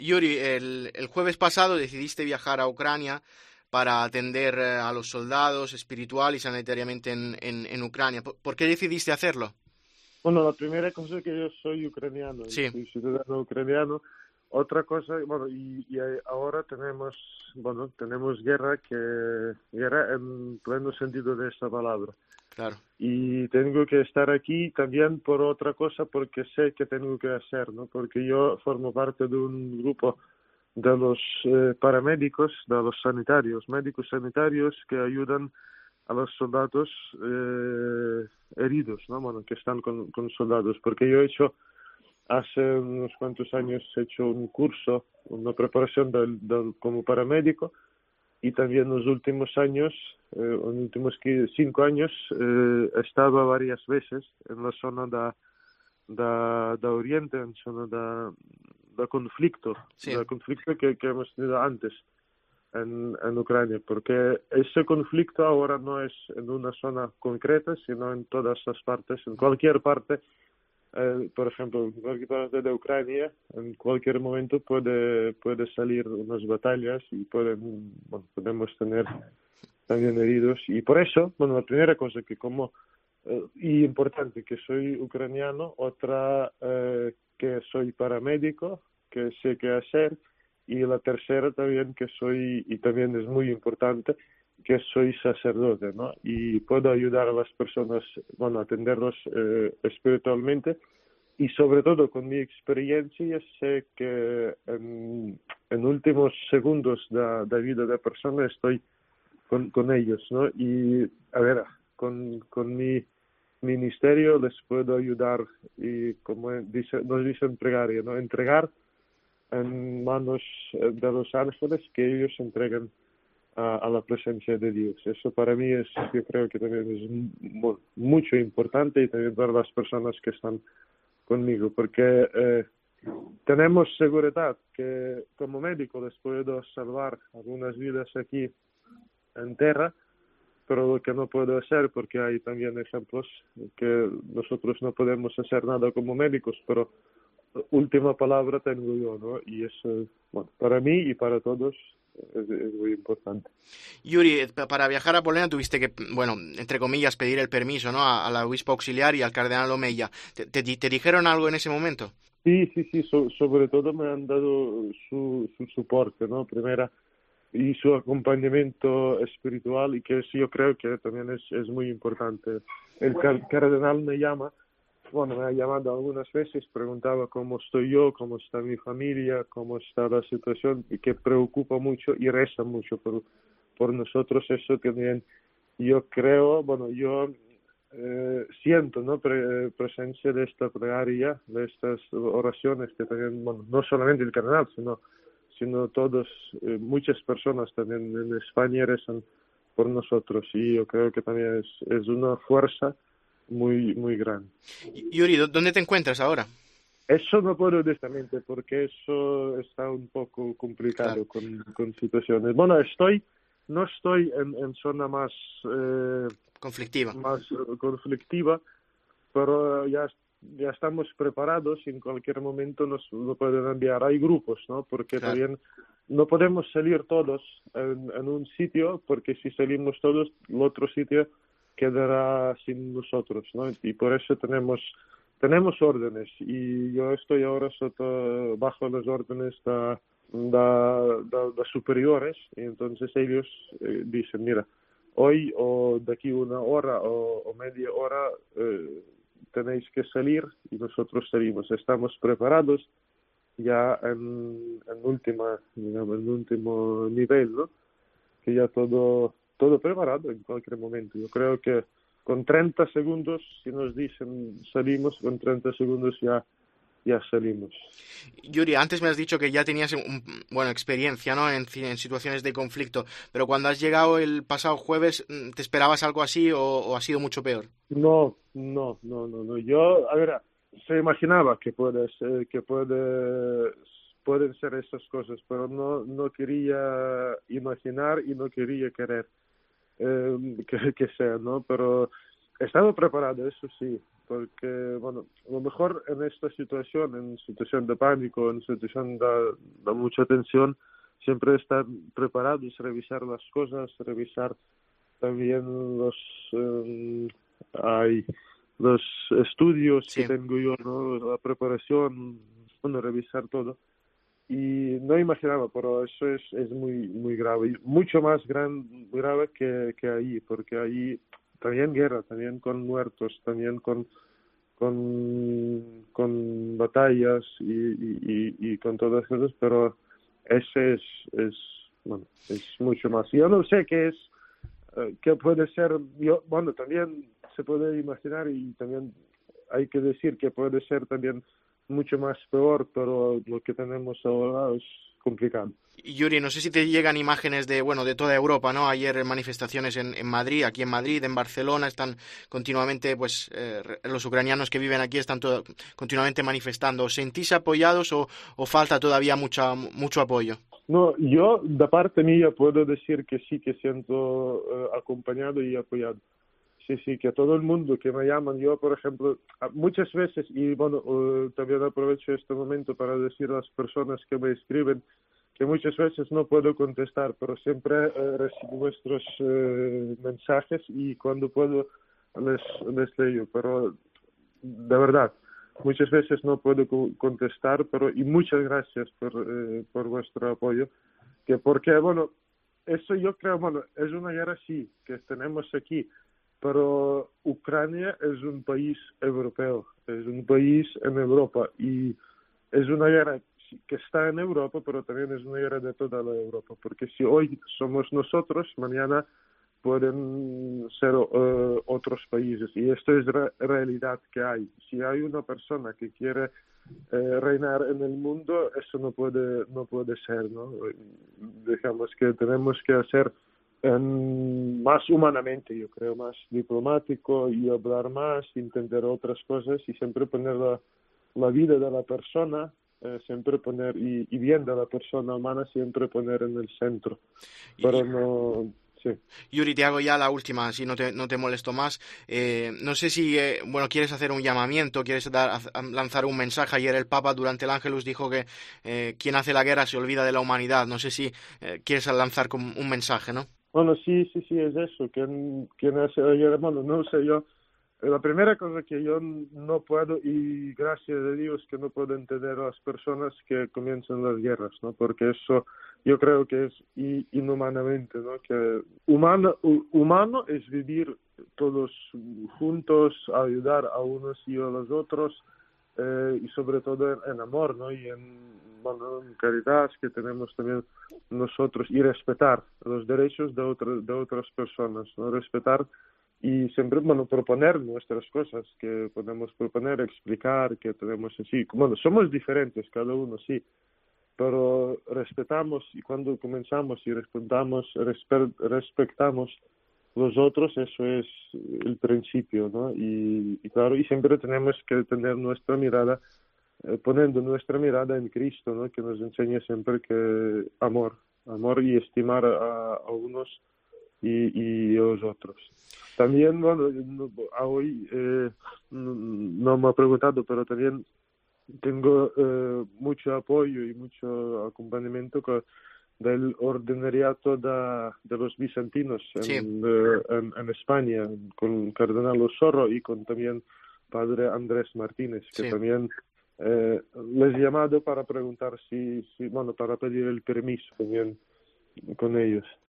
Yuri, el jueves pasado decidiste viajar a Ucrania para atender a los soldados espiritual y sanitariamente en Ucrania. ¿Por qué decidiste hacerlo? Bueno, la primera cosa es que yo soy ucraniano, y Sí, soy ciudadano ucraniano. Otra cosa, bueno, ahora tenemos guerra en pleno sentido de esta palabra. claro, Y tengo que estar aquí también por otra cosa, porque sé que tengo que hacer, ¿no? Porque yo formo parte de un grupo de los paramédicos, de los sanitarios, médicos sanitarios que ayudan a los soldados heridos, ¿no? Bueno, que están con soldados, porque yo he hecho, hace unos cuantos años, he hecho un curso, una preparación como paramédico, y también en los últimos años, en los últimos 5 años, he estado varias veces en la zona de Oriente, en zona sí, de conflicto que hemos tenido antes en Ucrania, porque ese conflicto ahora no es en una zona concreta, sino en todas las partes, en cualquier parte. Por ejemplo, en cualquier parte de Ucrania, en cualquier momento puede salir unas batallas y podemos tener también heridos. Y por eso, bueno, la primera cosa que y importante, que soy ucraniano, otra que soy paramédico, que sé qué hacer, y la tercera también que soy, y también es muy importante, que soy sacerdote, ¿no? Y puedo ayudar a las personas, bueno, a atenderlos espiritualmente, y sobre todo con mi experiencia sé que en últimos segundos de vida de persona estoy con ellos, ¿no? Y a ver, con mi ministerio les puedo ayudar y como nos dice en plegaria, ¿no? Entregar en manos de los ángeles que ellos entreguen a la presencia de Dios. Eso para mí yo creo que también es mucho importante, y también para las personas que están conmigo, porque tenemos seguridad que como médico les puedo salvar algunas vidas aquí en tierra, pero lo que no puedo hacer, porque hay también ejemplos que nosotros no podemos hacer nada como médicos, pero última palabra tengo yo, ¿no? Y eso, bueno, para mí y para todos es muy importante. Yuri, para viajar a Polonia tuviste que, bueno, entre comillas, pedir el permiso, ¿no? A la obispo auxiliar y al cardenal Omeya. ¿Te dijeron algo en ese momento? Sí, sí, sí, sobre todo me han dado su soporte, ¿no? Primera, y su acompañamiento espiritual, y que eso yo creo que también es muy importante. El cardenal me ha llamado algunas veces, preguntaba cómo estoy yo, cómo está mi familia, cómo está la situación, y que preocupa mucho y reza mucho por nosotros. Eso también yo creo, bueno, yo siento, ¿no? Presencia de esta plegaria, de estas oraciones que también, bueno, no solamente el cardenal, sino todos, muchas personas también en España rezan por nosotros, y yo creo que también es una fuerza muy, muy grande. Yuri, ¿dónde te encuentras ahora? Eso no puedo directamente, porque eso está un poco Claro, complicado con situaciones. Bueno, no estoy en zona eh, conflictiva. más conflictiva, pero ya estamos preparados y en cualquier momento nos lo pueden enviar. Hay grupos, ¿no? Porque Claro. también no podemos salir todos en un sitio, porque si salimos todos, el otro sitio quedará sin nosotros, ¿no? Y por eso tenemos órdenes, y yo estoy ahora bajo las órdenes de superiores, y entonces ellos dicen, mira, hoy o de aquí una hora o media hora tenéis que salir, y nosotros salimos. Estamos preparados ya en último nivel, ¿no? Que ya todo preparado en cualquier momento. Yo creo que con 30 segundos, si nos dicen salimos, con 30 segundos ya salimos. Yuri, antes me has dicho que ya tenías bueno, experiencia, ¿no? En situaciones de conflicto, pero cuando has llegado el pasado jueves, ¿te esperabas algo así o ha sido mucho peor? No, no, no, no, no. Yo, a ver, se imaginaba pueden ser esas cosas, pero no quería imaginar y no quería querer que sea, ¿no? Pero he estado preparado, eso sí, porque, bueno, lo mejor en esta situación, en situación de pánico, en situación de mucha tensión, siempre estar preparados, revisar las cosas, revisar también hay los estudios que Sí. tengo yo, ¿no? La preparación, bueno, revisar todo. Y no imaginaba, pero eso es muy muy grave, y mucho más grave que ahí, porque ahí también guerra, también con muertos, también con batallas y con todas esas cosas, pero ese es, bueno, es mucho más. Yo no sé qué es, qué puede ser, yo, bueno, también se puede imaginar y también hay que decir que puede ser también mucho más peor, pero lo que tenemos ahora es complicado. Y Yuri, no sé si te llegan imágenes de, bueno, de toda Europa, ¿no? Ayer manifestaciones en Madrid, aquí en Madrid, en Barcelona, están continuamente, pues, los ucranianos que viven aquí están continuamente manifestando. ¿Os sentís apoyados o falta todavía mucho apoyo? No, yo de parte mía puedo decir que sí que siento acompañado y apoyado. Sí, sí, que todo el mundo que me llaman, yo por ejemplo, muchas veces, y bueno, también aprovecho este momento para decir a las personas que me escriben que muchas veces no puedo contestar, pero siempre recibo vuestros mensajes y cuando puedo les leo, pero de verdad, muchas veces no puedo contestar, pero y muchas gracias por vuestro apoyo, que porque, bueno, eso yo creo, bueno, es una guerra sí, que tenemos aquí, pero Ucrania es un país europeo, es un país en Europa y es una guerra que está en Europa, pero también es una guerra de toda la Europa, porque si hoy somos nosotros, mañana pueden ser otros países y esto es realidad que hay. Si hay una persona que quiere reinar en el mundo, eso no puede ser, ¿no? Digamos que tenemos que hacer más humanamente, yo creo, más diplomático y hablar más, entender otras cosas y siempre poner la vida de la persona, siempre poner, y bien de la persona humana, siempre poner en el centro. Pero no, sí. Yuri, te hago ya la última, si no te molesto más. No sé si, bueno, quieres hacer un llamamiento, quieres lanzar un mensaje. Ayer el Papa durante el Ángelus dijo que quien hace la guerra se olvida de la humanidad. No sé si quieres lanzar como un mensaje, ¿no? Bueno, sí, sí, sí, es eso. ¿Quién hace ayer, hermano? No sé yo. La primera cosa que yo no puedo, y gracias a Dios que no puedo entender a las personas que comienzan las guerras, ¿no? Porque eso yo creo que es inhumanamente, ¿no? Que humano es vivir todos juntos, ayudar a unos y a los otros, y sobre todo en amor, ¿no? Y bueno, en caridad que tenemos también nosotros, y respetar los derechos de otras personas, ¿no? Respetar y siempre, bueno, proponer nuestras cosas que podemos proponer, explicar que tenemos así. Bueno, somos diferentes cada uno, sí, pero respetamos y cuando comenzamos y respetamos los otros, eso es el principio, ¿no? Y claro, y siempre tenemos que tener nuestra mirada, poniendo nuestra mirada en Cristo, ¿no? Que nos enseña siempre que amor y estimar a unos y los otros. También, bueno, hoy no me ha preguntado, pero también tengo mucho apoyo y mucho acompañamiento del ordinariato de los bizantinos Sí. en España, con Cardenal Osorro y con también Padre Andrés Martínez, que Sí. también les he llamado para preguntar bueno, para pedir el permiso también con ellos.